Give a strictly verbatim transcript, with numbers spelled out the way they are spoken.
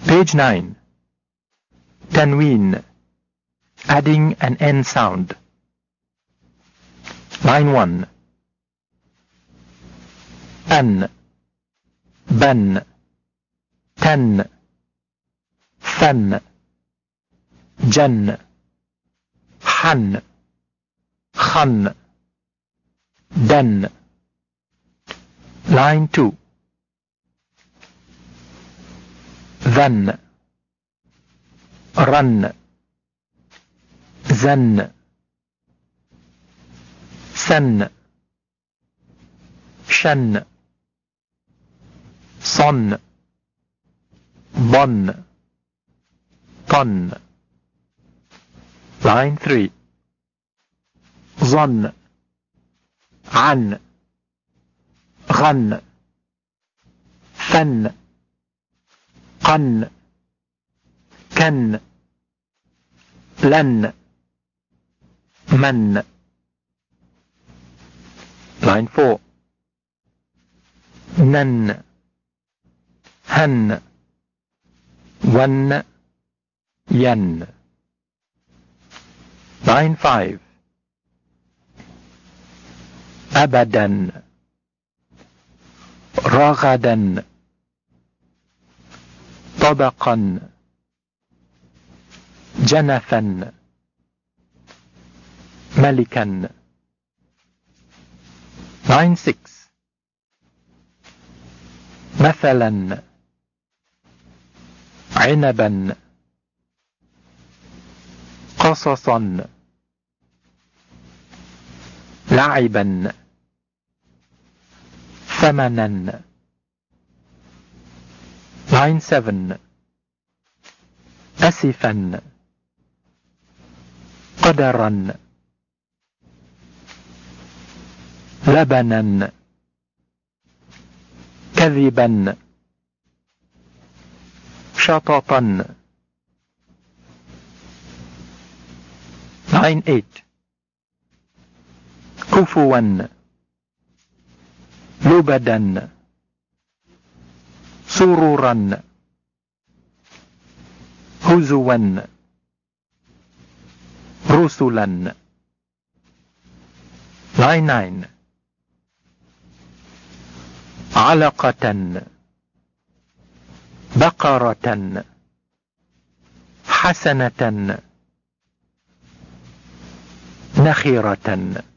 Page nine. Tanween. Adding an N sound. Line one. An, ban, tan, fan, jan, han, khan, dan. Line two. Than, run, zan, san, shan, son, bon, con. Line three. Zon, an, ghan, fan, قن كن لن من. Line four. نن هن ون ين. Line five. أبدا رغدا طبقا جنفا ملكا. Line six. مثلا عنبا قصصا لعبا ثمنا. Line seven. أسفا قدرا لبنا كذبا شططا. Line eight. كفوا لبدا سرورا هزوا رسلا. Line nine. علقة بقرة حسنة نخرة.